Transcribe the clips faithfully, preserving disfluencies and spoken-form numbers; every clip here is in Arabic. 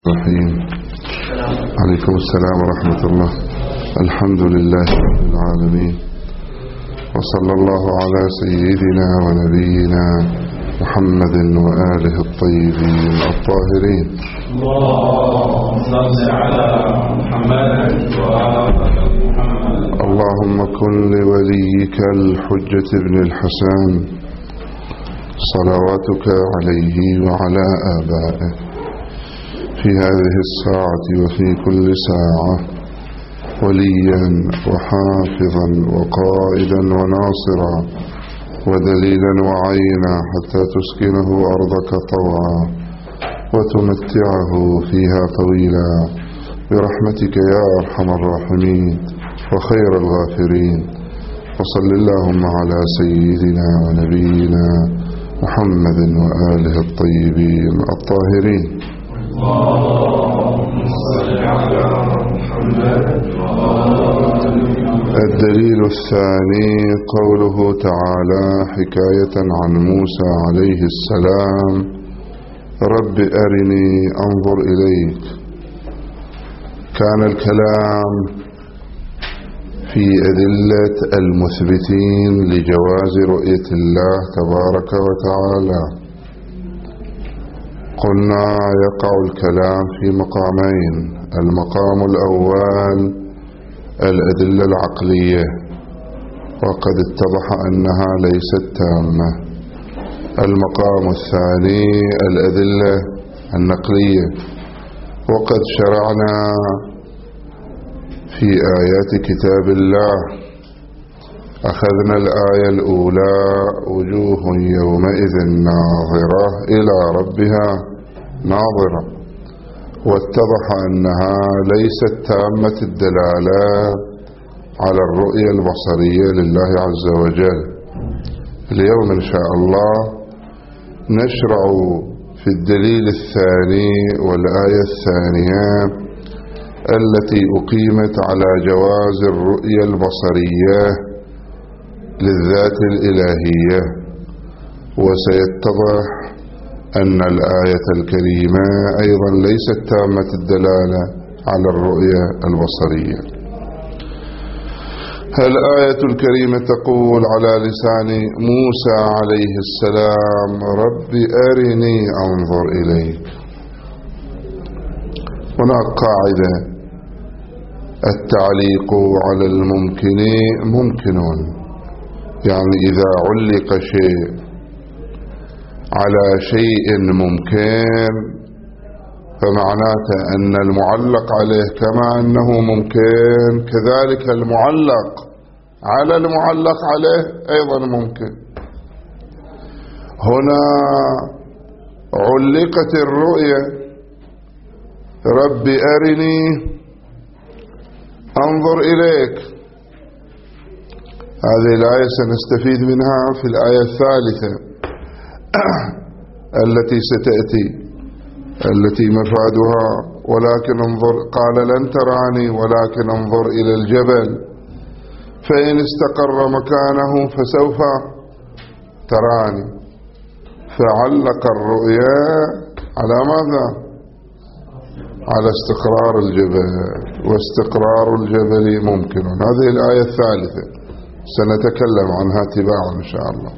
الرحيم. عليكم السلام ورحمة الله. الحمد لله رب العالمين، وصلى الله على سيدنا ونبينا محمد وآله الطيبين الطاهرين. اللهم صل على محمد وآل محمد. اللهم كن لوليك الحجة ابن الحسن صلواتك عليه وعلى آبائه في هذه الساعة وفي كل ساعة وليا وحافظا وقائدا وناصرا ودليلا وعينا حتى تسكنه أرضك طوعا وتمتعه فيها طويلا برحمتك يا أرحم الراحمين وخير الغافرين. وصل اللهم على سيدنا ونبينا محمد وآله الطيبين الطاهرين. اللهم صل على محمد وآل محمد. الدليل الثاني قوله تعالى حكاية عن موسى عليه السلام: رب أرني أنظر إليك. كان الكلام في أدلة المثبتين لجواز رؤية الله تبارك وتعالى. قلنا يقع الكلام في مقامين: المقام الأول الأدلة العقلية، وقد اتضح أنها ليست تامة. المقام الثاني الأدلة النقلية، وقد شرعنا في آيات كتاب الله. أخذنا الآية الأولى: وجوه يومئذ ناظرة إلى ربها ناظرة، واتضح أنها ليست تامة الدلالة على الرؤية البصرية لله عز وجل. اليوم إن شاء الله نشرع في الدليل الثاني والآية الثانية التي أقيمت على جواز الرؤية البصرية للذات الإلهية. وسيتضح أن الآية الكريمة أيضا ليست تامة الدلالة على الرؤية البصرية. الآية الكريمة تقول على لسان موسى عليه السلام: رب أرني أنظر إليك. هناك قاعدة: التعليق على الممكن ممكن، يعني إذا علق شيء على شيء ممكن فمعناته أن المعلق عليه كما أنه ممكن، كذلك المعلق على المعلق عليه أيضا ممكن. هنا علقت الرؤية: رب أرني أنظر إليك. هذه الآية سنستفيد منها في الآية الثالثة التي ستأتي، التي مفادها: ولكن انظر، قال لن تراني ولكن انظر إلى الجبل فإن استقر مكانه فسوف تراني. فعلق الرؤيا على ماذا؟ على استقرار الجبل، واستقرار الجبل ممكن. هذه الآية الثالثة سنتكلم عنها تباعا إن شاء الله.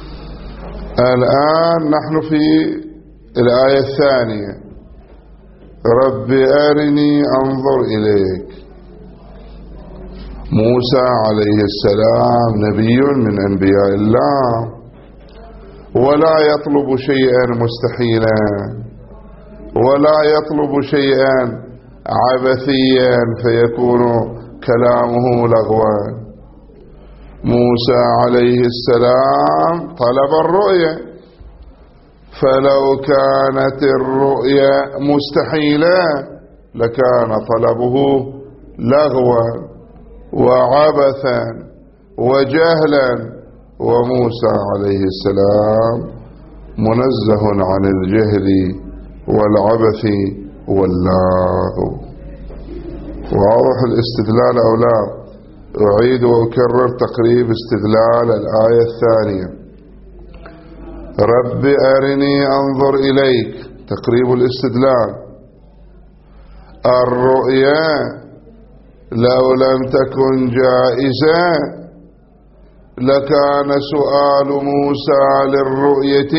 الآن نحن في الآية الثانية: رب أرني أنظر إليك. موسى عليه السلام نبي من أنبياء الله، ولا يطلب شيئا مستحيلا، ولا يطلب شيئا عبثيا فيكون كلامه لغوا. موسى عليه السلام طلب الرؤية، فلو كانت الرؤية مستحيلة لكان طلبه لغوا وعبثا وجهلا، وموسى عليه السلام منزه عن الجهل والعبث واللهو. واضح الاستدلال أو لا؟ أعيد وأكرر تقريب استدلال الآية الثانية: رب أرني أنظر إليك، تقريب الاستدلال. الرؤيا لو لم تكن جائزة لكان سؤال موسى للرؤية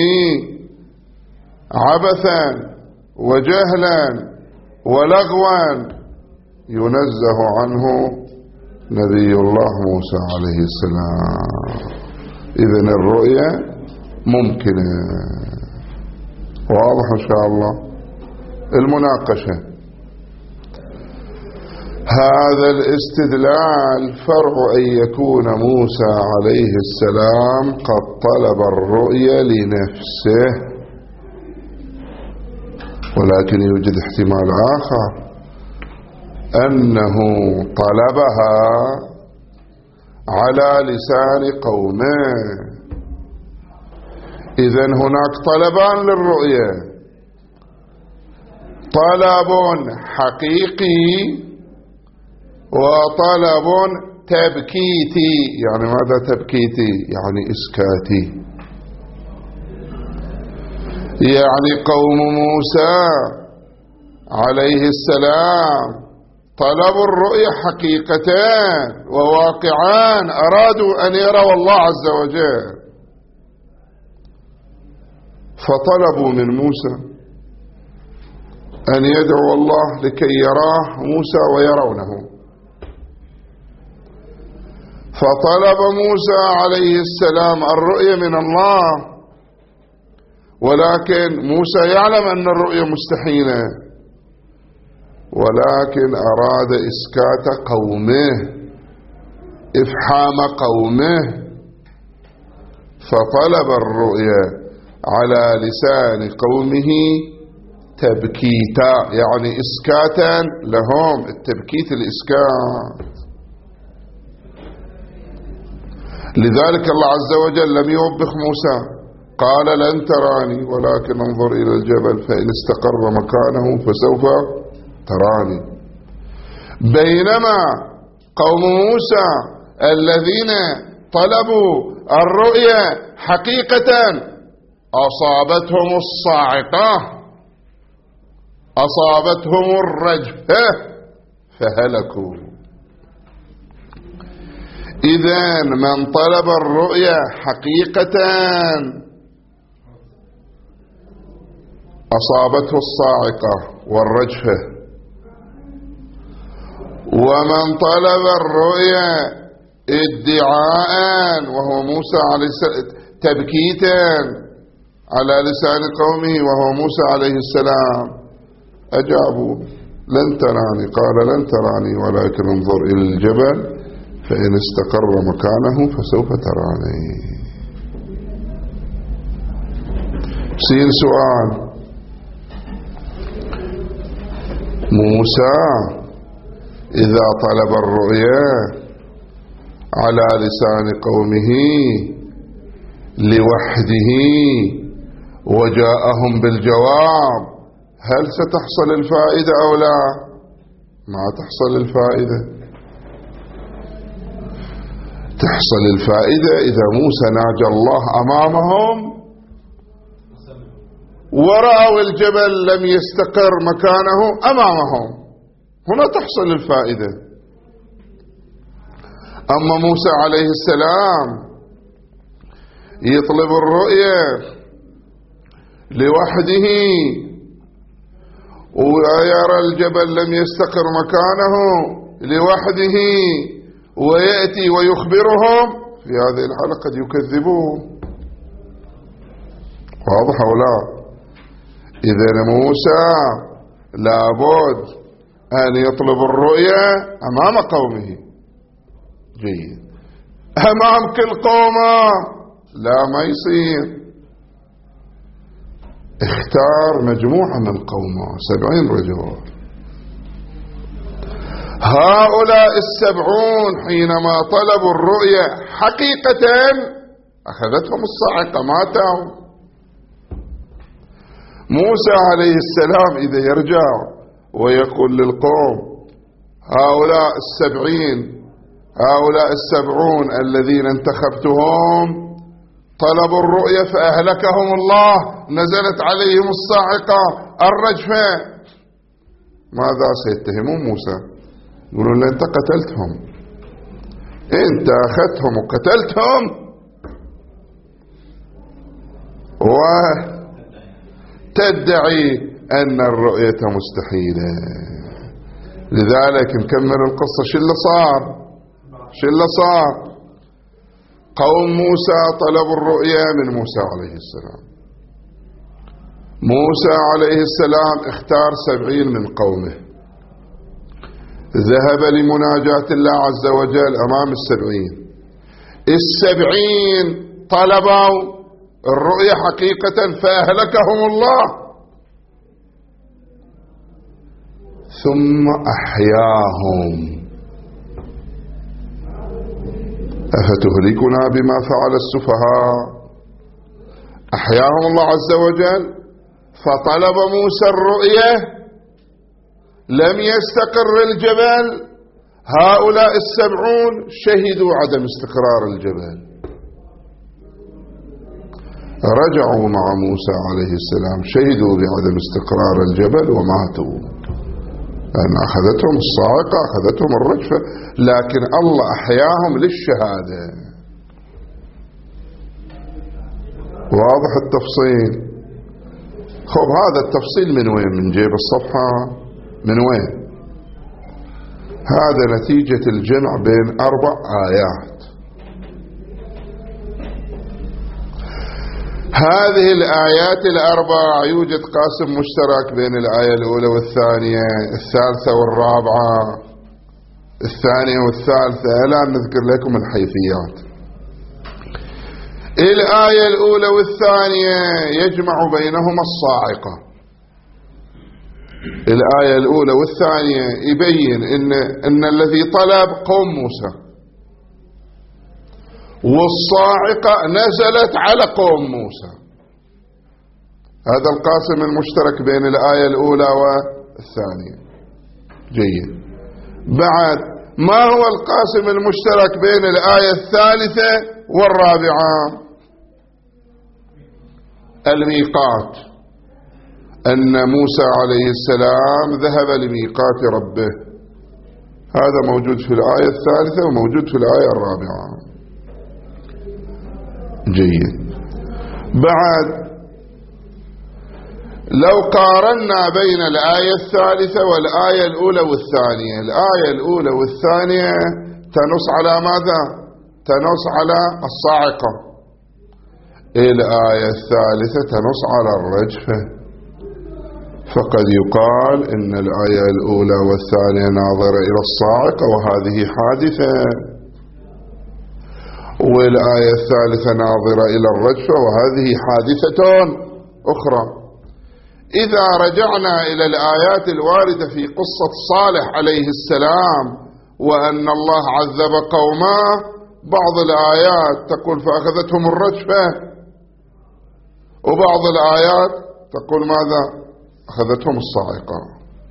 عبثا وجهلا ولغوا ينزه عنه نبي الله موسى عليه السلام. إذن الرؤيا ممكنة. واضح إن شاء الله. المناقشة. هذا الاستدلال فرع أن يكون موسى عليه السلام قد طلب الرؤيا لنفسه، ولكن يوجد احتمال آخر أنه طلبها على لسان قومه. إذن هناك طلبان للرؤيا: طلب حقيقي وطلب تبكيتي. يعني ماذا تبكيتي؟ يعني إسكاتي. يعني قوم موسى عليه السلام طلبوا الرؤية حقيقة وواقعا، أرادوا أن يروا الله عز وجل، فطلبوا من موسى أن يدعو الله لكي يراه موسى ويرونه. فطلب موسى عليه السلام الرؤية من الله، ولكن موسى يعلم أن الرؤية مستحيلة، ولكن أراد إسكات قومه، إفحام قومه، فطلب الرؤية على لسان قومه تبكيتا، يعني إسكاتا لهم. التبكيت الإسكات. لذلك الله عز وجل لم يوبخ موسى، قال لن تراني ولكن انظر إلى الجبل فإن استقر مكانه فسوف تراني. بينما قوم موسى الذين طلبوا الرؤيا حقيقة أصابتهم الصاعقة، أصابتهم الرجفة فهلكوا. إذن من طلب الرؤيا حقيقة أصابته الصاعقة والرجفة، ومن طلب الرؤيا ادعاء وهو موسى عليه السلام تبكيتا على لسان قومه وهو موسى عليه السلام، أجابوا لن تراني، قال لن تراني ولكن انظر إلى الجبل فإن استقر مكانه فسوف تراني. سين سؤال: موسى إذا طلب الرؤيا على لسان قومه لوحده وجاءهم بالجواب، هل ستحصل الفائدة أو لا؟ ما تحصل الفائدة. تحصل الفائدة إذا موسى ناجى الله أمامهم ورأوا الجبل لم يستقر مكانه أمامهم، هنا تحصل الفائدة. أما موسى عليه السلام يطلب الرؤية لوحده ويرى الجبل لم يستقر مكانه لوحده، ويأتي ويخبرهم، في هذه الحالة قد يكذبوه. واضح أو لا؟ إذن موسى لابد أن يطلب الرؤيا أمام قومه. جيد. أمام كل قومه لا، ما يصير. اختار مجموعة من قومه، سبعين رجل. هؤلاء السبعون حينما طلبوا الرؤيا حقيقة أخذتهم الصاعقة، ماتوا. موسى عليه السلام إذا يرجع ويقول للقوم: هؤلاء السبعين، هؤلاء السبعون الذين انتخبتهم طلبوا الرؤيا فأهلكهم الله، نزلت عليهم الصاعقة الرجفة، ماذا سيتهمون موسى؟ يقولون له أنت قتلتهم، أنت أخذتهم وقتلتهم وتدعي أن الرؤية مستحيلة. لذلك نكمل القصة. شو اللي صار؟ شو اللي صار؟ قوم موسى طلبوا الرؤية من موسى عليه السلام. موسى عليه السلام اختار سبعين من قومه، ذهب لمناجاة الله عز وجل أمام السبعين. السبعين طلبوا الرؤية حقيقة فأهلكهم الله، ثم أحياهم. أفتهلكنا بما فعل السفهاء؟ أحياهم الله عز وجل. فطلب موسى الرؤية، لم يستقر الجبل، هؤلاء السبعون شهدوا عدم استقرار الجبل، رجعوا مع موسى عليه السلام شهدوا بعدم استقرار الجبل وماتوا، لأن أخذتهم الصاعقة، أخذتهم الرجفة، لكن الله أحياهم للشهادة. واضح التفصيل؟ خب هذا التفصيل من وين؟ من جيب الصفحة؟ من وين؟ هذا نتيجة الجمع بين أربع آيات. هذه الآيات الأربع يوجد قاسم مشترك بين الآية الأولى والثانية، الثالثة والرابعة، الثانية والثالثة. الآن نذكر لكم الحيثيات. الآية الأولى والثانية يجمع بينهما الصاعقة. الآية الأولى والثانية يبين إن, إن الذي طلب قوم موسى، والصاعقة نزلت على قوم موسى. هذا القاسم المشترك بين الآية الأولى والثانية. جيد. بعد ما هو القاسم المشترك بين الآية الثالثة والرابعة؟ الميقات، أن موسى عليه السلام ذهب لميقات ربه. هذا موجود في الآية الثالثة وموجود في الآية الرابعة. جيد. بعد لو قارنا بين الآية الثالثة والآية الأولى والثانية، الآية الأولى والثانية تنص على ماذا؟ تنص على الصاعقة. الآية الثالثة تنص على الرجفة. فقد يقال إن الآية الأولى والثانية ناظرة إلى الصاعقة وهذه حادثة، والآية الثالثة ناظرة إلى الرجفة وهذه حادثة أخرى. إذا رجعنا إلى الآيات الواردة في قصة صالح عليه السلام وأن الله عذب قومه، بعض الآيات تقول فأخذتهم الرجفة، وبعض الآيات تقول ماذا؟ أخذتهم الصاعقة،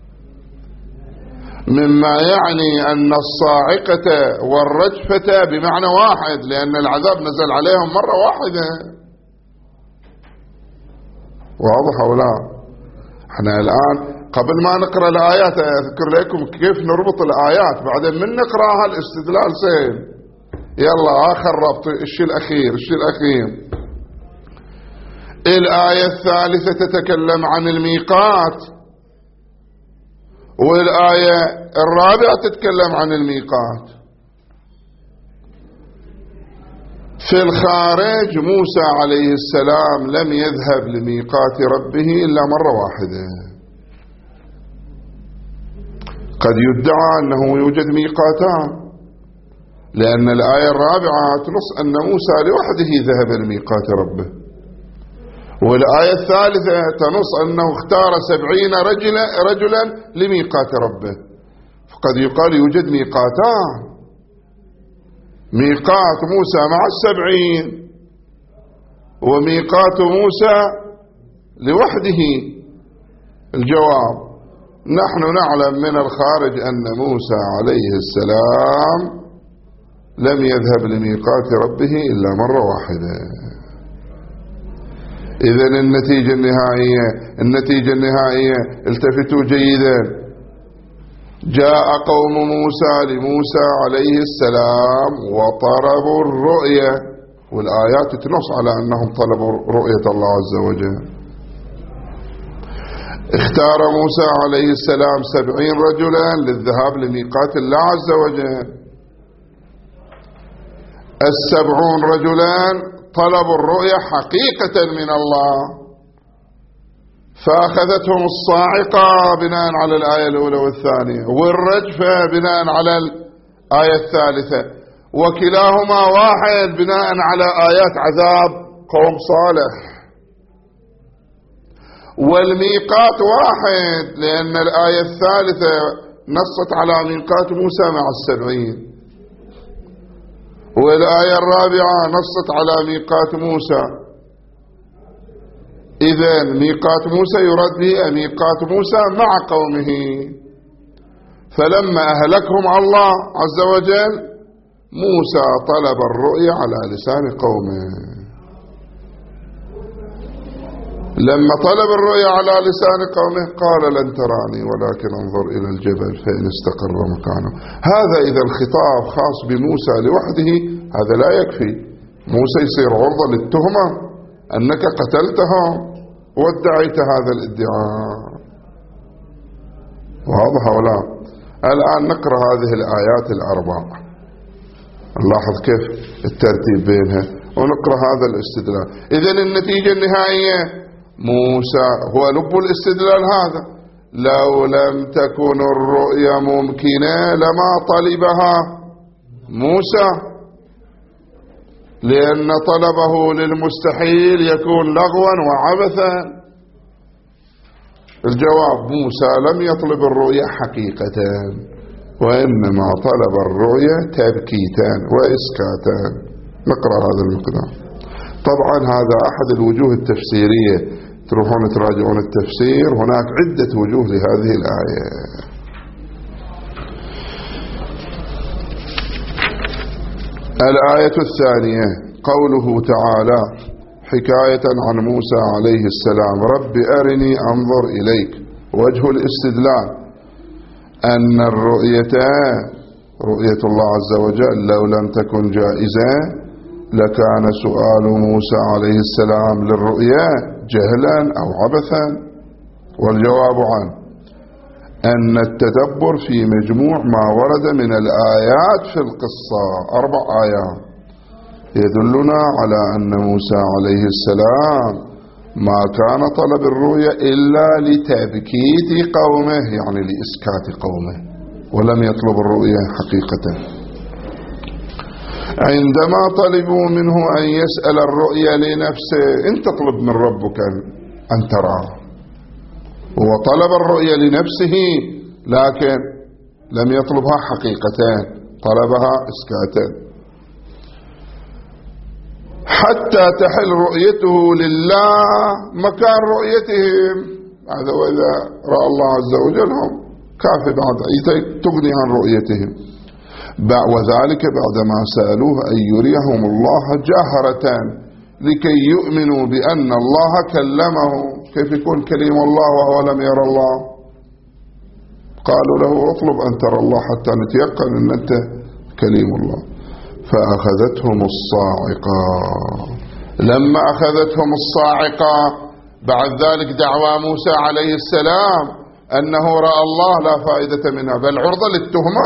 مما يعني أن الصاعقة والرجفة بمعنى واحد، لأن العذاب نزل عليهم مرة واحدة. واضح أو لا؟ احنا الآن قبل ما نقرأ الآيات أذكر لكم كيف نربط الآيات، بعدين من نقرأها الاستدلال سهل. يلا آخر ربط، الشيء الأخير الشيء الأخير الآية الثالثة تتكلم عن الميقات، والآية الرابعة تتكلم عن الميقات. في الخارج موسى عليه السلام لم يذهب لميقات ربه إلا مرة واحدة. قد يدعى أنه يوجد ميقاتان، لأن الآية الرابعة تنص أن موسى لوحده ذهب لميقات ربه، والآية الثالثة تنص أنه اختار سبعين رجلا, رجلا لميقات ربه. فقد يقال يوجد ميقاتان، ميقات موسى مع السبعين وميقات موسى لوحده. الجواب: نحن نعلم من الخارج أن موسى عليه السلام لم يذهب لميقات ربه إلا مرة واحدة. إذن النتيجة النهائية النتيجة النهائية التفتوا جيدا، جاء قوم موسى لموسى عليه السلام وطلبوا الرؤية، والآيات تنص على أنهم طلبوا رؤية الله عز وجل. اختار موسى عليه السلام سبعين رجلا للذهاب لميقات الله عز وجل. السبعون رجلا طلبوا الرؤية حقيقة من الله، فأخذتهم الصاعقة بناء على الآية الأولى والثانية، والرجفة بناء على الآية الثالثة، وكلاهما واحد بناء على آيات عذاب قوم صالح. والميقات واحد لأن الآية الثالثة نصت على ميقات موسى مع السبعين، والآية الرابعة نصت على ميقات موسى. إذن ميقات موسى يراد به ميقات موسى مع قومه. فلما أهلكهم الله عز وجل موسى طلب الرؤيا على لسان قومه. لما طلب الرؤيا على لسان قومه قال لن تراني ولكن انظر إلى الجبل فإن استقر مكانه. هذا إذا الخطاب خاص بموسى لوحده هذا لا يكفي. موسى يصير عرضة للتهمة أنك قتلتهم وادعيت هذا الادعاء. واضح ولا؟ الآن نقرأ هذه الآيات الأربع، نلاحظ كيف الترتيب بينها ونقرأ هذا الاستدلال. إذن النتيجة النهائية موسى هو لب الاستدلال هذا. لو لم تكن الرؤيا ممكنة لما طلبها موسى، لأن طلبه للمستحيل يكون لغوا وعبثا. الجواب موسى لم يطلب الرؤيا حقيقة، وإنما طلب الرؤيا تبكيتا وإسكاتا. نقرأ هذا المقدار. طبعا هذا أحد الوجوه التفسيرية، تروحون تراجعون التفسير، هناك عدة وجوه لهذه الآية. الآية الثانية قوله تعالى حكاية عن موسى عليه السلام: رب أرني أنظر إليك. وجه الاستدلال أن الرؤية رؤية الله عز وجل لو لم تكن جائزة لكان سؤال موسى عليه السلام للرؤيا جهلا أو عبثا. والجواب عنه أن التدبر في مجموع ما ورد من الآيات في القصة، أربع آيات، يدلنا على أن موسى عليه السلام ما كان طلب الرؤيا إلا لتبكيت قومه، يعني لإسكات قومه، ولم يطلب الرؤيا حقيقة. عندما طلبوا منه أن يسأل الرؤيا لنفسه، انت تطلب من ربك أن تراه، هو طلب الرؤيا لنفسه لكن لم يطلبها حقيقة، طلبها إسكاتا حتى تحل رؤيته لله مكان رؤيتهم. هذا وإذا رأى الله عز وجل هم كافي بعد تغني عن رؤيتهم. وذلك بعدما سألوه أن يريهم الله جهرة لكي يؤمنوا بأن الله كلمه. كيف يكون كليم الله وهو لم يرى الله؟ قالوا له اطلب أن ترى الله حتى نتيقن أن أنت كليم الله. فأخذتهم الصاعقة. لما أخذتهم الصاعقة بعد ذلك دعوى موسى عليه السلام أنه رأى الله لا فائدة منها، بل عرضة للتهمة،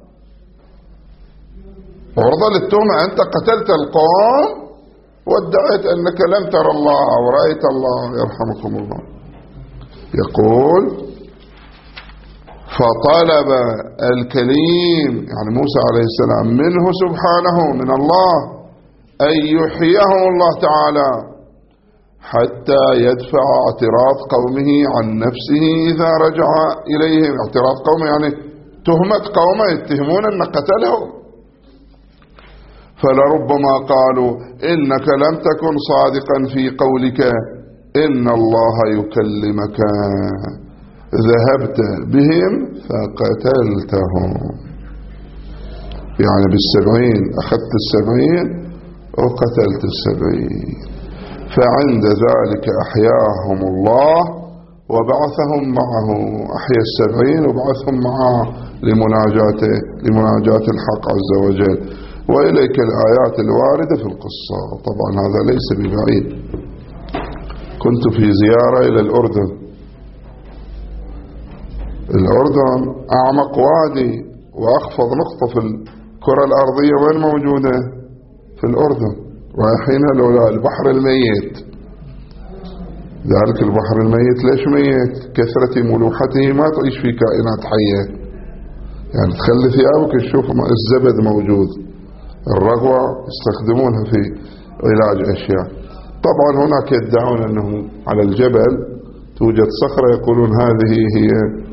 عرضة للتهمة. أنت قتلت القوم وادعيت أنك لم ترى الله أو رأيت الله، يرحمكم الله. يقول فطلب الكليم يعني موسى عليه السلام منه سبحانه من الله أن يحييه الله تعالى حتى يدفع اعتراض قومه عن نفسه إذا رجع إليهم. اعتراض قومه يعني تهمة قومه، يتهمون أن قتلهم. فلربما قالوا إنك لم تكن صادقا في قولك إن الله يكلمك، ذهبت بهم فقتلتهم. يعني بالسبعين أخذت السبعين وقتلت السبعين. فعند ذلك أحياهم الله وبعثهم معه، أحيا السبعين وبعثهم معه لمناجاته لمناجاة الحق عز وجل. وإليك الآيات الواردة في القصة. طبعا هذا ليس ببعيد. كنت في زيارة إلى الأردن. الأردن أعمق وادي وأخفض نقطة في الكرة الأرضية، وين موجودة؟ في الأردن. رايحين لولا البحر الميت. ذلك البحر الميت ليش ميت؟ كثرة ملوحته ما تعيش في كائنات حية. يعني تخلي ثيابك تشوف الزبد موجود. الرغوة يستخدمونها في علاج أشياء. طبعا هناك يدعون أنهم على الجبل توجد صخرة يقولون هذه هي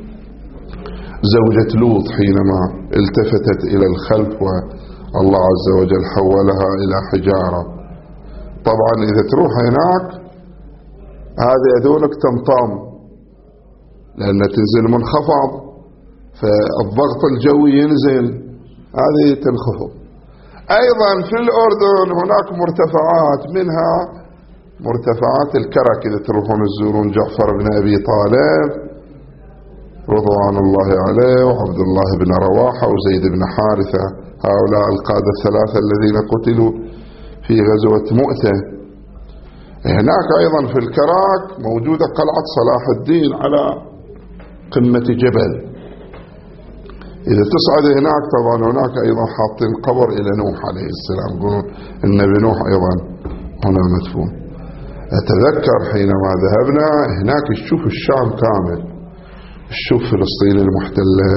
زوجة لوط حينما التفتت إلى الخلف والله عز وجل حولها إلى حجارة. طبعا إذا تروح هناك هذه يدونك تنطام، لأن تنزل منخفض فالضغط الجوي ينزل، هذه تنخفض. أيضا في الأردن هناك مرتفعات، منها مرتفعات الكرك. إذا تروحون تزورون جعفر بن أبي طالب رضوان الله عليه وعبد الله بن رواحة وزيد بن حارثة، هؤلاء القادة الثلاثة الذين قتلوا في غزوة مؤتة. هناك أيضا في الكرك موجودة قلعة صلاح الدين على قمة جبل. إذا تصعد هناك طبعا هناك أيضا حاطين قبر إلى نوح عليه السلام، يقولون النبي نوح أيضا هنا مدفون. أتذكر حينما ذهبنا هناك تشوف الشام كامل، تشوف فلسطين المحتلة،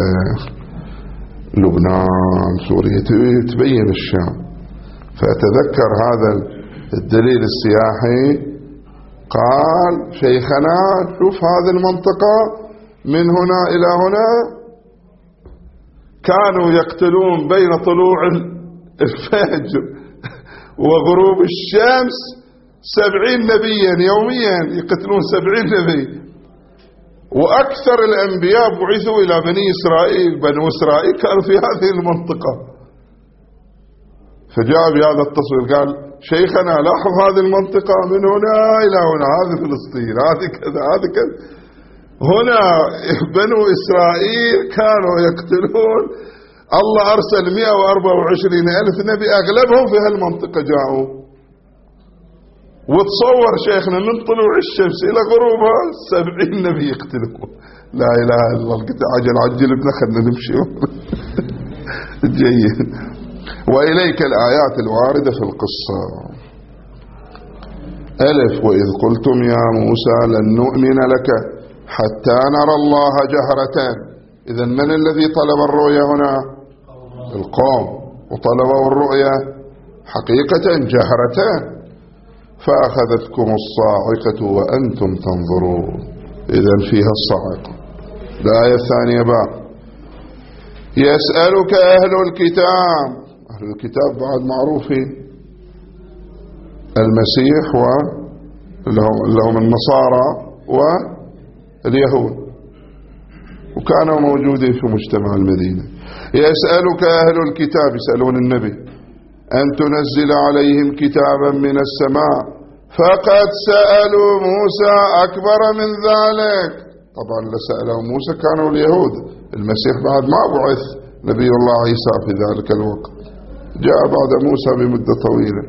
لبنان، سوريا، تبين الشام. فأتذكر هذا الدليل السياحي قال شيخنا شوف هذه المنطقة من هنا إلى هنا كانوا يقتلون بين طلوع الفجر وغروب الشمس سبعين نبيا يوميا، يقتلون سبعين نبي. وأكثر الأنبياء بعثوا إلى بني إسرائيل، بنو إسرائيل كانوا في هذه المنطقة. فجاء بهذا التصوير قال شيخنا لاحظ هذه المنطقة من هنا إلى هنا، هذه فلسطين، هذه كذا، هذه كذا. هنا بنو إسرائيل كانوا يقتلون، الله أرسل مئة وأربعة وعشرين ألف نبي، أغلبهم في هالمنطقة جاءوا. وتصور شيخنا من طلوع الشمس إلى غروبها سبعين نبي يقتلون. لا إله إلا الله. قلت عجل عجل ابن خلنا نمشي. جيد. وإليك الآيات الواردة في القصة. ألف وإذ قلتم يا موسى لن نؤمن لك حتى نرى الله جهرة. إذن من الذي طلب الرؤيا هنا؟ القوم. وطلبوا الرؤيا حقيقة جهرة. فأخذتكم الصاعقة وأنتم تنظرون. إذن فيها الصاعقة. الآية الثانية بقى يسألك أهل الكتاب. أهل الكتاب بعد معروفين، المسيح واللي هم النصارى واليهود، وكانوا موجودين في مجتمع المدينة. يسألك أهل الكتاب، يسألون النبي أن تنزل عليهم كتابا من السماء، فقد سألوا موسى أكبر من ذلك. طبعا لسألوا موسى كانوا اليهود، المسيح بعد ما بعث نبي الله عيسى في ذلك الوقت، جاء بعد موسى بمدة طويلة.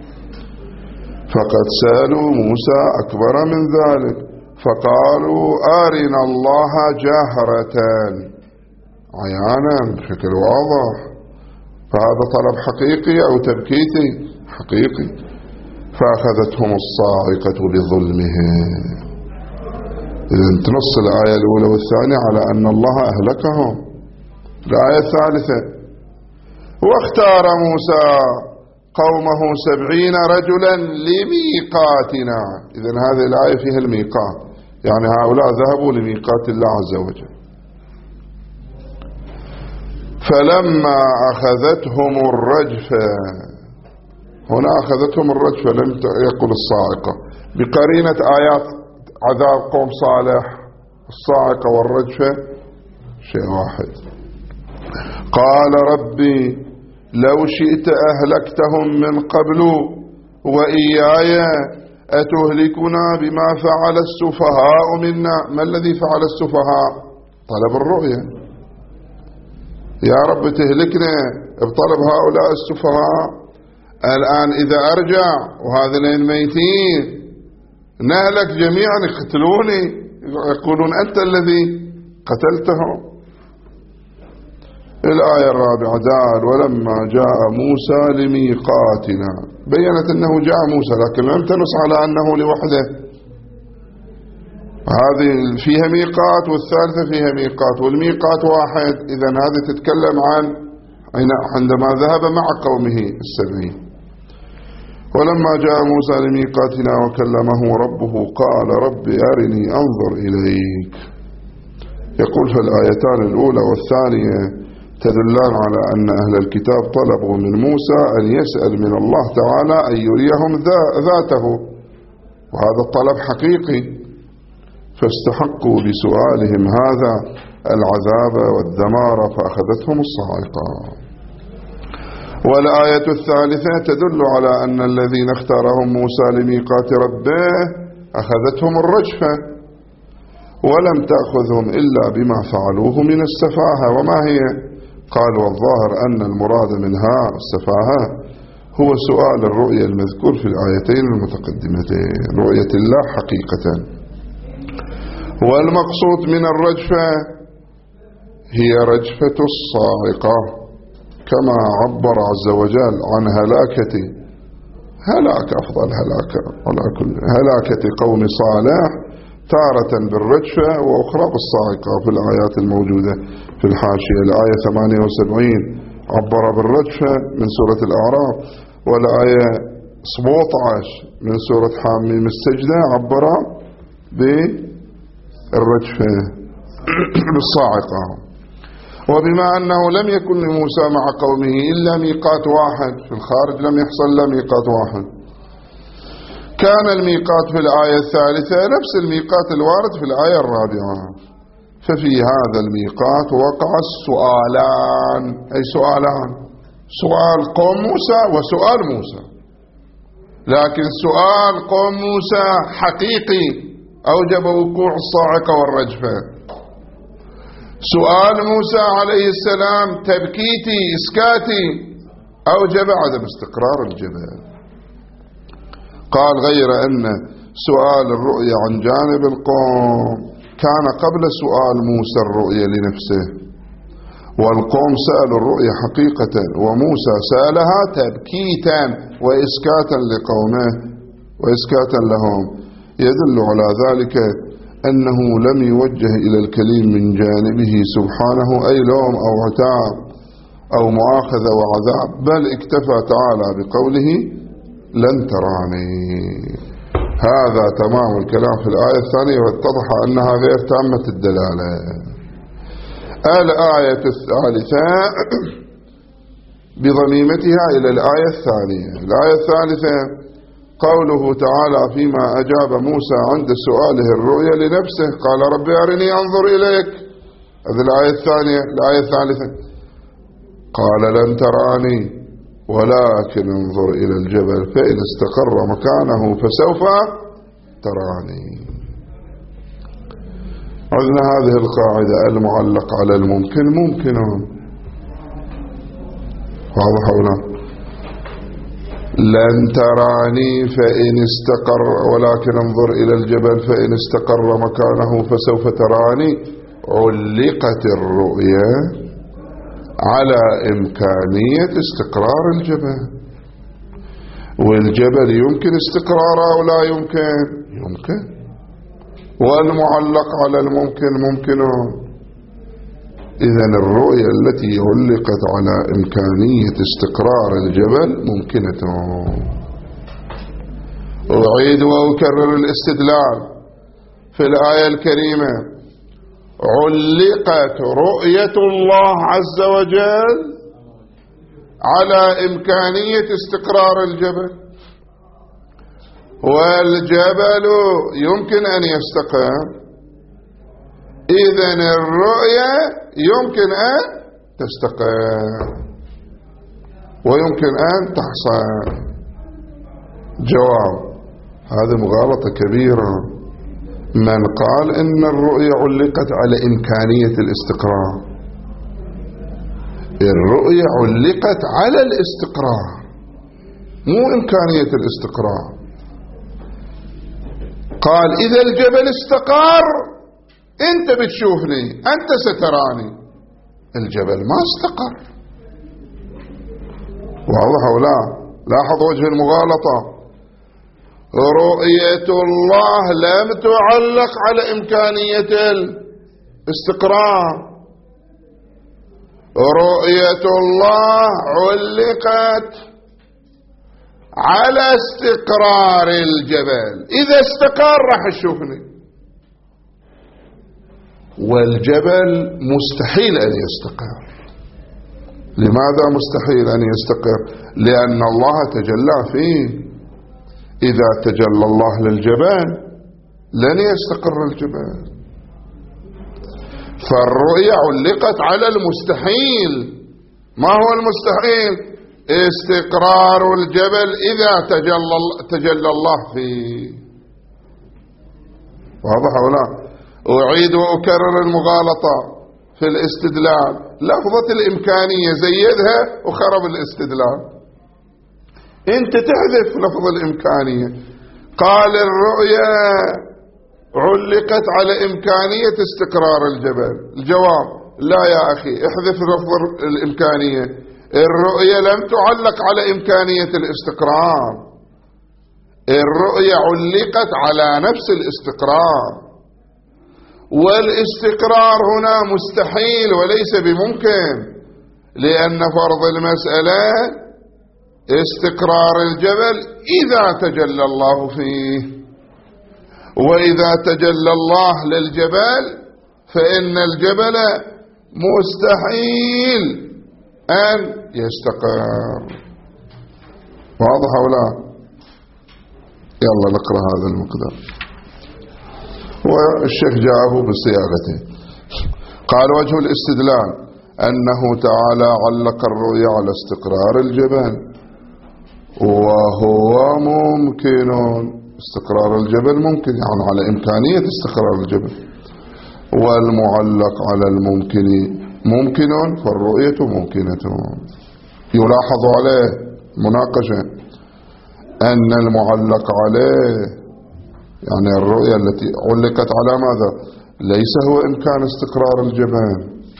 فقد سألوا موسى أكبر من ذلك فقالوا أرنا الله جهرة، عيانا بشكل واضح. فهذا طلب حقيقي أو تبكيتي؟ حقيقي. فأخذتهم الصاعقة بظلمهم. إذن تنص الآية الأولى والثانية على أن الله أهلكهم. الآية الثالثة واختار موسى قومه سبعين رجلا لميقاتنا. إذن هذه الآية فيها الميقات، يعني هؤلاء ذهبوا لميقات الله عز وجل. فلما أخذتهم الرجفة، هنا أخذتهم الرجفة لم يقل الصاعقة، بقرينة آيات عذاب قوم صالح. الصاعقة والرجفة شيء واحد. قال ربي لو شئت أهلكتهم من قبل وإياي أتهلكنا بما فعل السفهاء منا. ما الذي فعل السفهاء؟ طلب الرؤية. يا رب تهلكنا بطلب هؤلاء السفهاء. الآن إذا أرجع وهذين ميتين نهلك جميعا، يقتلوني، يقولون أنت الذي قتلتهم. الآية الرابعة قال ولما جاء موسى لميقاتنا، بيّنت أنه جاء موسى لكن لم تنص على أنه لوحده. هذه فيها ميقات والثالثة فيها ميقات، والميقات واحد. إذن هذه تتكلم عن عندما ذهب مع قومه السبعين. ولما جاء موسى لميقاتنا وكلمه ربه قال رب أرني أنظر إليك. يقول في الآيتان الأولى والثانية تدلان على أن أهل الكتاب طلبوا من موسى أن يسأل من الله تعالى أن يريهم ذاته، وهذا الطلب حقيقي، فاستحقوا بسؤالهم هذا العذاب والدمار فأخذتهم الصاعقة. والآية الثالثة تدل على أن الذين اختارهم موسى لميقات ربه أخذتهم الرجفة، ولم تأخذهم إلا بما فعلوه من السفاهة. وما هي؟ قال والظاهر أن المراد منها السفاهة هو سؤال الرؤية المذكور في الآيتين المتقدمتين، رؤية الله حقيقة. والمقصود من الرجفة هي رجفة الصاعقة، كما عبر عز وجل عن هلاكة هلاك أفضل هلاكة على كل هلاكة قوم صالح تارة بالرجفة وأخرى بالصاعقة في الآيات الموجودة في الحاشية. الآية ثمانية وسبعين عبر بالرجفة من سورة الأعراف، والآية سبعة عشر من سورة حاميم السجدة عبر بالرجفة بالصاعقة. وبما أنه لم يكن لموسى مع قومه إلا ميقات واحد في الخارج، لم يحصل له ميقات واحد، كان الميقات في الآية الثالثة نفس الميقات الوارد في الآية الرابعة. ففي هذا الميقات وقع السؤالان، أي سؤالان، سؤال قوم موسى وسؤال موسى، لكن سؤال قوم موسى حقيقي أوجب وقوع الصاعقة والرجفة. سؤال موسى عليه السلام تبكيتي إسكاتي أوجب عدم استقرار الجبل. قال غير أن سؤال الرؤية عن جانب القوم كان قبل سؤال موسى الرؤية لنفسه، والقوم سألوا الرؤية حقيقة وموسى سألها تبكيتا وإسكاتا لقومه وإسكاتا لهم. يدل على ذلك أنه لم يوجه إلى الكليم من جانبه سبحانه أي لوم أو عتاب أو مؤاخذة وعذاب، بل اكتفى تعالى بقوله لن تراني. هذا تمام الكلام في الآية الثانية، واتضح أنها غير تامة الدلالة. الآية الثالثة بضميمتها إلى الآية الثانية. الآية الثالثة قوله تعالى فيما أجاب موسى عند سؤاله الرؤيا لنفسه قال ربي أرني أنظر إليك. هذه الآية الثانية. الآية الثالثة قال لن تراني ولكن انظر إلى الجبل فإن استقر مكانه فسوف تراني. عندنا هذه القاعدة المعلق على الممكن ممكن، واضح هنا؟ لن تراني فإن استقر ولكن انظر إلى الجبل فإن استقر مكانه فسوف تراني. علقت الرؤيا على إمكانية استقرار الجبل، والجبل يمكن استقراره أو لا يمكن؟ يمكن. والمعلق على الممكن ممكن. إذن الرؤية التي علقت على إمكانية استقرار الجبل ممكنة. أعيد وأكرر الاستدلال في الآية الكريمة. علقت رؤية الله عز وجل على إمكانية استقرار الجبل، والجبل يمكن أن يستقر، إذن الرؤية يمكن أن تستقر ويمكن أن تحصل. جواب هذه مغالطة كبيرة. من قال إن الرؤية علقت على إمكانية الاستقرار؟ الرؤية علقت على الاستقرار مو إمكانية الاستقرار. قال إذا الجبل استقر أنت بتشوفني، أنت ستراني. الجبل ما استقر. واضح أو لا؟ لاحظ وجه المغالطة. رؤية الله لم تعلق على إمكانية الاستقرار. رؤية الله علقت على استقرار الجبل. إذا استقر راح تشوفني. والجبل مستحيل أن يستقر. لماذا مستحيل أن يستقر؟ لأن الله تجلى فيه. إذا تجلى الله للجبل لن يستقر الجبل. فالرؤية علقت على المستحيل. ما هو المستحيل؟ استقرار الجبل إذا تجلى, تجلى الله فيه. واضح أو لا؟ أعيد وأكرر المغالطة في الاستدلال. لفظة الإمكانية زيدها وخرب الاستدلال. أنت تحذف لفظ الإمكانية. قال الرؤية علقت على إمكانية استقرار الجبل. الجواب لا يا أخي، احذف لفظ الإمكانية. الرؤية لم تعلق على إمكانية الاستقرار. الرؤية علقت على نفس الاستقرار. والاستقرار هنا مستحيل وليس بممكن، لأن فرض المسألة استقرار الجبل إذا تجلى الله فيه. وإذا تجلى الله للجبل فإن الجبل مستحيل أن يستقر. واضح أو لا؟ يلا نقرأ هذا المقدار. والشيخ جاءه بصياغته. قال وجه الاستدلال أنه تعالى علق الرؤيا على استقرار الجبل، وهو ممكن. استقرار الجبل ممكن، يعني على إمكانية استقرار الجبل. والمعلق على الممكن ممكن، فالرؤية ممكنة. يلاحظ عليه مناقشة أن المعلق عليه، يعني الرؤية التي علقت على ماذا؟ ليس هو إمكان استقرار الجبل،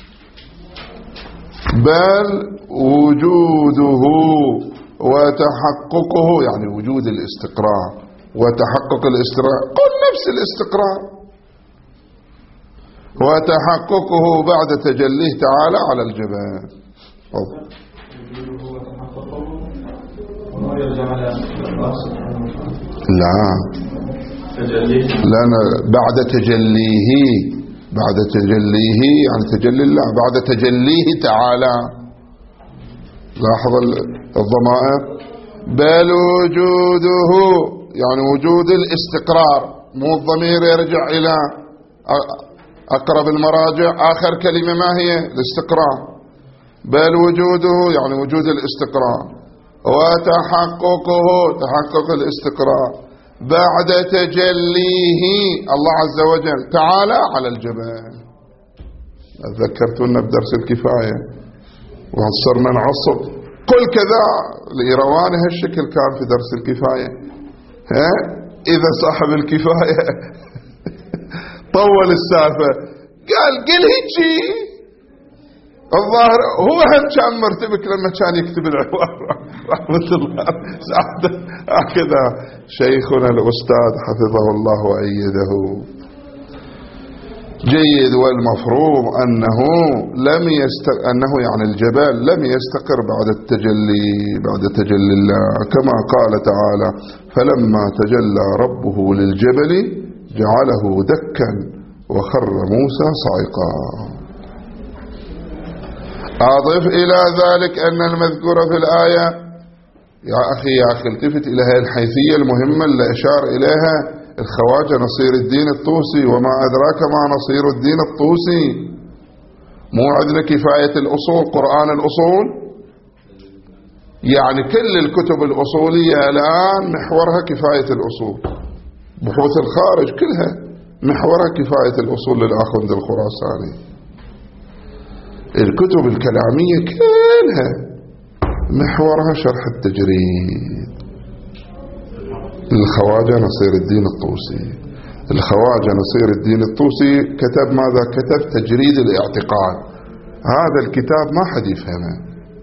بل وجوده وتحققه، يعني وجود الاستقرار وتحقق الاستقرار، قل نفس الاستقرار وتحققه بعد تجليه تعالى على الجبال. لا لا بعد تجليه، بعد تجليه يعني تجلي الله، بعد تجليه تعالى. لاحظ الضمائر. بل وجوده يعني وجود الاستقرار، مو الضمير يرجع إلى أقرب المراجع. آخر كلمة ما هي؟ الاستقرار. بل وجوده يعني وجود الاستقرار، وتحققه تحقق الاستقرار بعد تجليه الله عز وجل تعالى على الجبل. ذكرتونا بدرس الكفاية وصرنا نعصب قل كذا. الإيروان هالشكل كان في درس الكفاية. ها إذا صاحب الكفاية طول السالفة قال قل هيجي. الظاهر هو هم كان مرتبك لما كان يكتب العبارة رحمة الله سعادة. هكذا شيخنا الأستاذ حفظه الله وأيده. جيد. والمفروض أنه لم يستق... أنه يعني الجبال لم يستقر بعد التجلي، بعد تجلي الله، كما قال تعالى فلما تجلى ربه للجبل جعله دكا وخر موسى صعقا. أضف إلى ذلك أن المذكور في الآية، يا أخي يا أخي التفت إلى هذه الحيثية المهمة اللي أشار إليها الخواجة نصير الدين الطوسي. وما أدراك ما نصير الدين الطوسي؟ مو عندنا كفاية الأصول، قرآن الأصول يعني كل الكتب الأصولية الآن محورها كفاية الأصول، بحوث الخارج كلها محورها كفاية الأصول للآخوند الخراساني. الكتب الكلامية كلها محورها شرح التجريد للخواجة نصير الدين الطوسي. الخواجة نصير الدين الطوسي كتب ماذا؟ كتب تجريد الاعتقاد. هذا الكتاب ما حد يفهمه،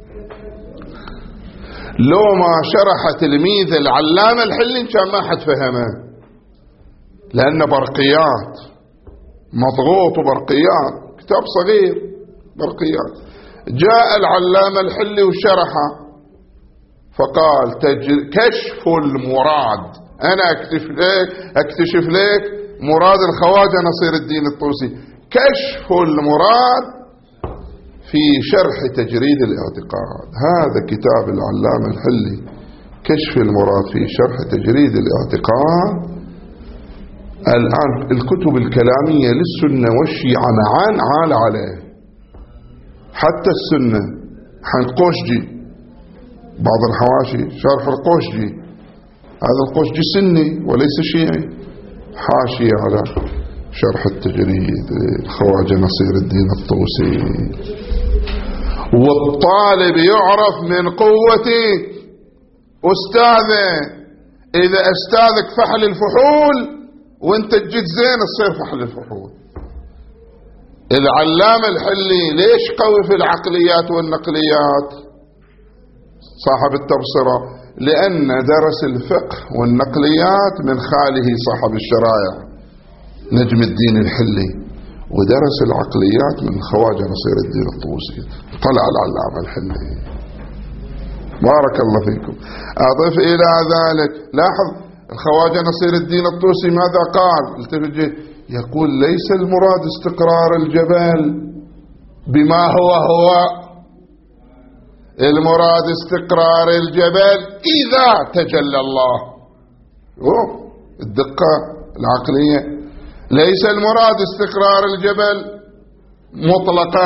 لو ما شرح تلميذ العلامة الحلي كان ما حد فهمه، لأن برقيات مضغوط وبرقيات، كتاب صغير برقيات. جاء العلامة الحلي وشرحه فقال كشف المراد، أنا أكتشف لك أكتشف لك مراد الخواجة نصير الدين الطوسي، كشف المراد في شرح تجريد الاعتقاد. هذا كتاب العلامة الحلي، كشف المراد في شرح تجريد الاعتقاد. الآن الكتب الكلامية للسنة والشيعة معان عال عليه، حتى السنة حنقوشجي بعض الحواشي شرح القوشجي، هذا القوشجي سني وليس شيعي، حاشية على شرح التجريد الخواجة نصير الدين الطوسي. والطالب يعرف من قوة أستاذه، إذا أستاذك فحل الفحول وانت تجد زين تصير فحل الفحول. العلامة الحلي ليش قوي في العقليات والنقليات صاحب التبصرة؟ لأن درس الفقه والنقليات من خاله صاحب الشرائع نجم الدين الحلي، ودرس العقليات من خواجة نصير الدين الطوسي. طلع العلامة الحلي بارك الله فيكم. أضف إلى ذلك، لاحظ الخواجة نصير الدين الطوسي ماذا قال؟ يقول ليس المراد استقرار الجبل بما هو هو، المراد استقرار الجبل إذا تجلى الله. أوه الدقة العقلية، ليس المراد استقرار الجبل مطلقا،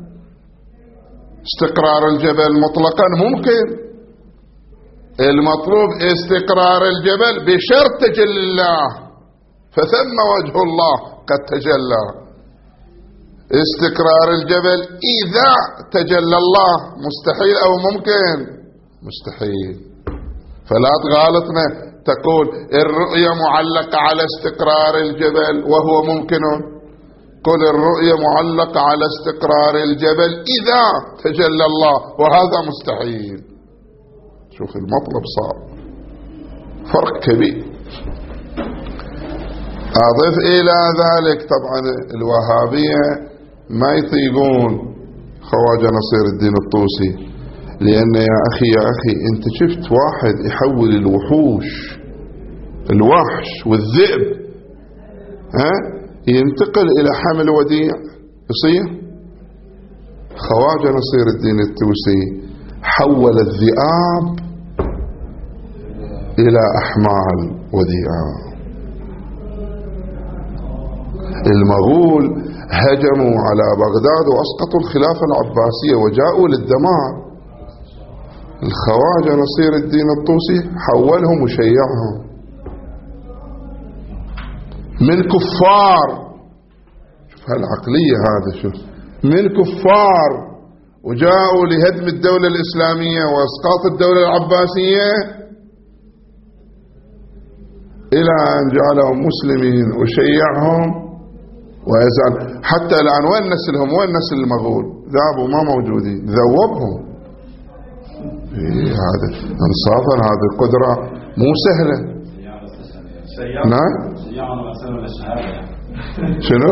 استقرار الجبل مطلقا ممكن، المطلوب استقرار الجبل بشرط تجلي الله، فثم وجه الله قد تجلى. استقرار الجبل إذا تجلى الله مستحيل أو ممكن؟ مستحيل. فلا تغالطنا تقول الرؤية معلقة على استقرار الجبل وهو ممكن، قل الرؤية معلقة على استقرار الجبل إذا تجلى الله وهذا مستحيل. شوف المطلب صار فرق كبير. أضف إلى ذلك طبعا الوهابية ما يطيقون خواجة نصير الدين الطوسي، لأن يا أخي يا أخي أنت شفت واحد يحول الوحوش الوحش والذئب ها ينتقل إلى حمل وديع يصير؟ خواجة نصير الدين الطوسي حول الذئاب إلى أحمال وديعة. المغول هجموا على بغداد وأسقطوا الخلافة العباسية وجاءوا للدمار، الخواجة نصير الدين الطوسي حولهم وشيعهم من كفار. شوف هالعقلية هذا، شوف من كفار وجاءوا لهدم الدولة الإسلامية وإسقاط الدولة العباسية إلى أن جعلهم مسلمين وشيعهم ويزال. حتى الآن وين نسلهم؟ وين نسل المغول؟ ذابوا ما موجودين، ذوبهم. إيه هذا انصافا، هذه قدرة مو سهلة. نعم شنو؟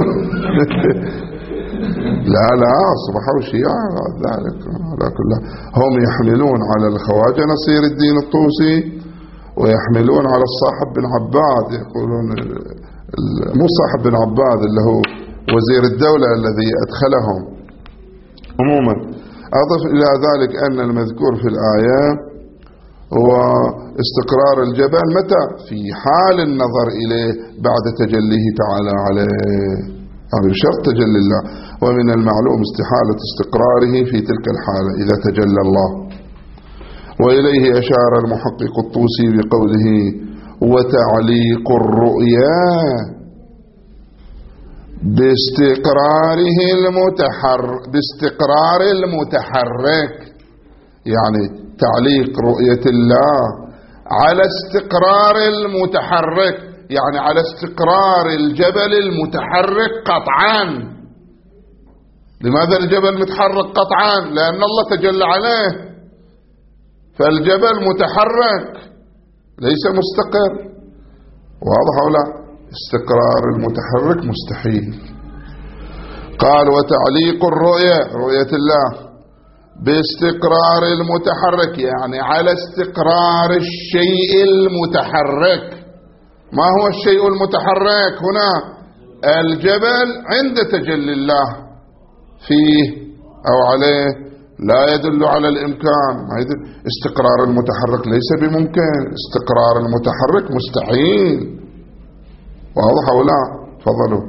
لا لا أصبحوا شيعة ذلك. على كل هم يحملون على الخواجة نصير الدين الطوسي ويحملون على الصاحب بن عباد، يقولون مو صاحب بن عباد اللي هو وزير الدولة الذي أدخلهم. عموما أضف إلى ذلك أن المذكور في الآية هو استقرار الجبل متى؟ في حال النظر إليه بعد تجليه تعالى عليه، يعني بشرط تجلي الله. ومن المعلوم استحالة استقراره في تلك الحالة إذا تجلى الله. وإليه أشار المحقق الطوسي بقوله: وتعليق الرؤيا باستقراره المتحرك باستقرار المتحرك، يعني تعليق رؤية الله على استقرار المتحرك، يعني على استقرار الجبل المتحرك قطعا. لماذا الجبل متحرك قطعا؟ لأن الله تجلى عليه، فالجبل متحرك ليس مستقر. واضح أو لا؟ استقرار المتحرك مستحيل. قال: وتعليق الرؤية رؤية الله باستقرار المتحرك، يعني على استقرار الشيء المتحرك. ما هو الشيء المتحرك هنا؟ الجبل عند تجلي الله فيه أو عليه لا يدل على الإمكان. استقرار المتحرك ليس بممكن، استقرار المتحرك مستحيل. واضح أو لا؟ تفضلوا.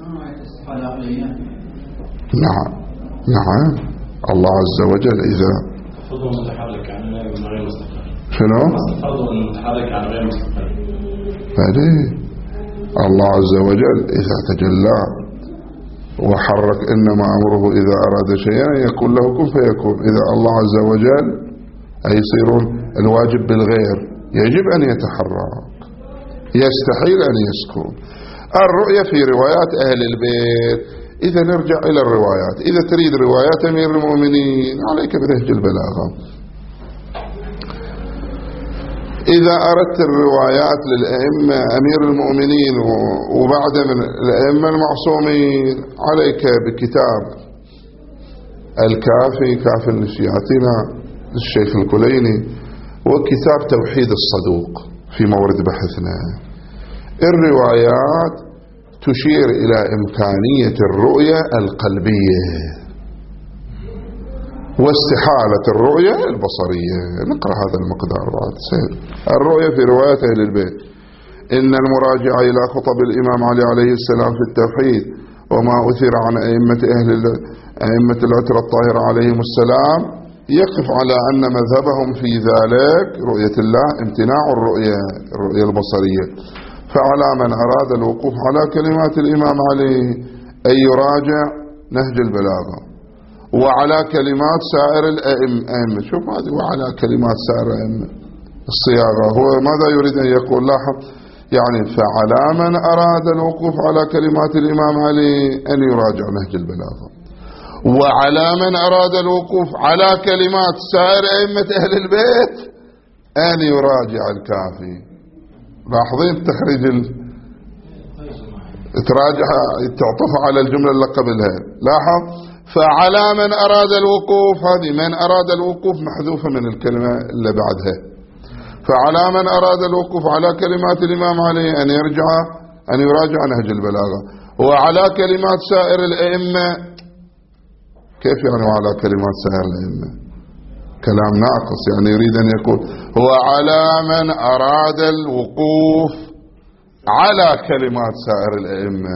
نعم نعم. الله عز وجل إذا فرض متحرك عن غير مستقر. شنو؟ فرض متحرك عن غير مستقر. فليه الله عز وجل إذا تجلى وحرك، إنما أمره إذا أراد شيئا يقول له كن فيكون. إذا الله عز وجل أي يصيرون الواجب بالغير، يجب أن يتحرك، يستحيل أن يسكن. الرؤية في روايات أهل البيت. إذا نرجع إلى الروايات، إذا تريد روايات أمير المؤمنين عليك بنهج البلاغة. إذا أردت الروايات للأئمة أمير المؤمنين وبعد من الأئمة المعصومين عليك بكتاب الكافي، كافي النشياتنا للشيخ الكليني، وكتاب توحيد الصدوق في مورد بحثنا. الروايات تشير إلى إمكانية الرؤية القلبية واستحالة الرؤية البصرية. نقرأ هذا المقدار بعد سير. الرؤية في رواية أهل البيت: إن المراجع إلى خطب الإمام علي عليه السلام في التوحيد وما أثر عن أئمة أهل أئمة العترة الطاهرة عليهم السلام يقف على أن مذهبهم في ذلك رؤية الله امتناع الرؤية الرؤية البصرية. فعلى من أراد الوقوف على كلمات الإمام علي أن يراجع نهج البلاغة، وعلى كلمات سائر الأئمة. شوف هذه وعلى كلمات سائر الأئمة الصياغة. هو ماذا يريد أن يقول؟ لاحظ يعني فعلى من أراد الوقوف على كلمات الإمام علي أن يراجع نهج البلاغة، وعلى من أراد الوقوف على كلمات سائر أئمة أهل البيت أن يراجع الكافي. لاحظين التخريج ال... تراجع تعطف على الجملة اللي قبلها. لاحظ فعلى من أراد الوقوف، هذه من أراد الوقوف محذوفة من الكلمة اللي بعدها. فعلى من أراد الوقوف على كلمات الإمام علي أن يرجع أن يراجع نهج البلاغة، وعلى كلمات سائر الأئمة. كيف يعني وعلى كلمات سائر الأئمة؟ كلام ناقص، يعني يريد أن يقول هو على من أراد الوقوف على كلمات سائر الأئمة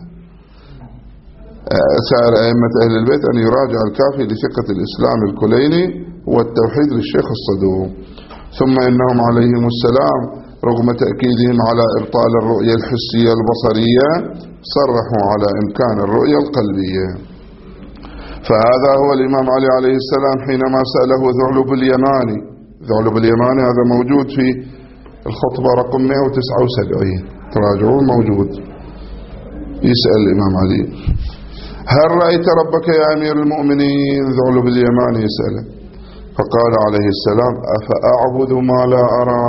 سائر أئمة أهل البيت أن يراجع الكافي لثقة الإسلام الكليني والتوحيد للشيخ الصدوق. ثم إنهم عليهم السلام رغم تأكيدهم على إبطال الرؤية الحسية البصرية صرحوا على إمكان الرؤية القلبية. فهذا هو الإمام علي عليه السلام حينما سأله ذعلب اليماني. ذعلب اليماني هذا موجود في الخطبة رقم مئة وتسعة وسبعين، تراجعون موجود. يسأل الإمام علي: هل رأيت ربك يا أمير المؤمنين؟ ذعلب اليماني يسأله، فقال عليه السلام: أفأعبد ما لا أرى؟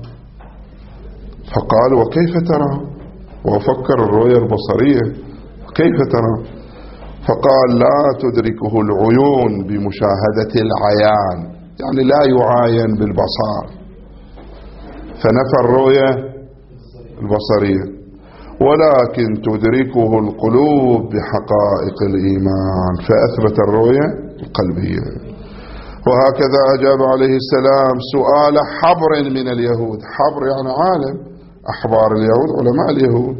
فقال: وكيف ترى؟ وفكر الرؤية البصرية، كيف ترى؟ فقال: لا تدركه العيون بمشاهدة العيان، يعني لا يعاين بالبصر، فنفى الرؤية البصرية، ولكن تدركه القلوب بحقائق الإيمان، فأثبت الرؤية القلبية. وهكذا أجاب عليه السلام سؤال حبر من اليهود. حبر يعني عالم، أحبار اليهود علماء اليهود،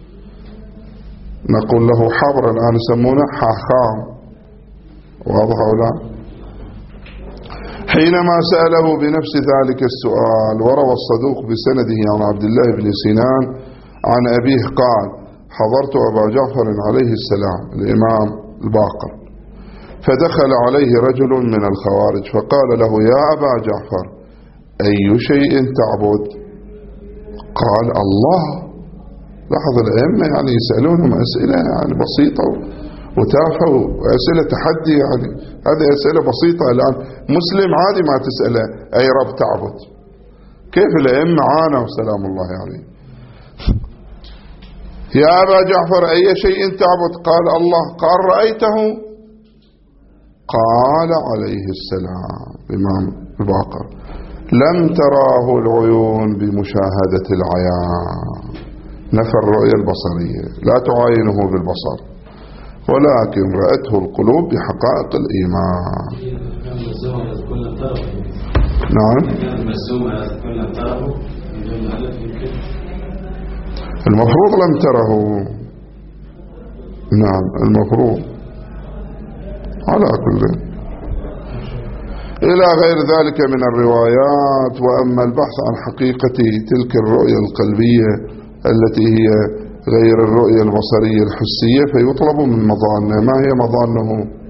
نقول له حبر، الآن يسمونه حاخام. واضح أو لا؟ حينما سأله بنفس ذلك السؤال. وروى الصدوق بسنده عن عبد الله بن سنان عن أبيه قال: حضرت أبا جعفر عليه السلام الإمام الباقر، فدخل عليه رجل من الخوارج فقال له: يا أبا جعفر، أي شيء تعبد؟ قال: الله. لاحظ الأئمة يعني يسألونهم أسئلة يعني بسيطة وتافهة وأسئلة تحدي، يعني هذه أسئلة بسيطة. الآن مسلم عادي ما تسأله أي رب تعبد، كيف الأئمة عانوا سلام الله عليه. يا أبا جعفر أي شيء تعبد؟ قال: الله. قال: رأيته؟ قال عليه السلام الإمام الباقر: لم تراه العيون بمشاهدة العيان، نفى الرؤية البصرية، لا تعاينه بالبصر، ولكن رأته القلوب بحقائق الإيمان. نعم. المفروض لم تره. نعم المفروض على كل. إلى غير ذلك من الروايات. وأما البحث عن حقيقة تلك الرؤية القلبية التي هي غير الرؤية البصرية الحسية فيطلب من مظانه. ما هي مظانه؟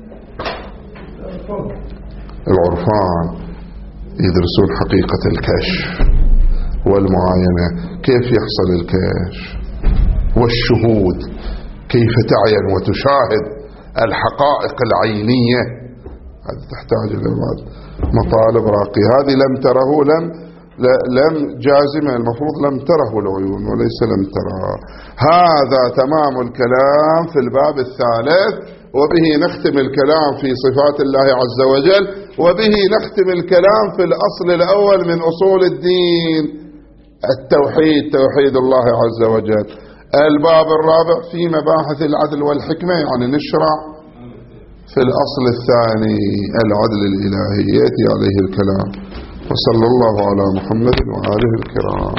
العرفان، يدرسون حقيقة الكشف والمعاينة، كيف يحصل الكشف والشهود، كيف تعين وتشاهد الحقائق العينية. هذه تحتاج إلى بعض مطالب راقية. هذه لم تره، لم لم جازمة، المفروض لم تره العيون وليس لم ترها. هذا تمام الكلام في الباب الثالث، وبه نختم الكلام في صفات الله عز وجل، وبه نختم الكلام في الأصل الأول من أصول الدين، التوحيد، توحيد الله عز وجل. الباب الرابع في مباحث العدل والحكمة، يعني نشرع في الأصل الثاني العدل الإلهي، يأتي عليه الكلام. وصلى الله على محمد وآله الكرام.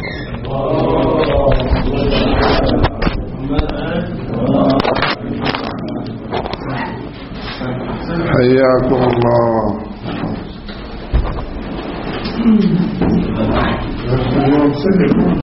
حياكم الله.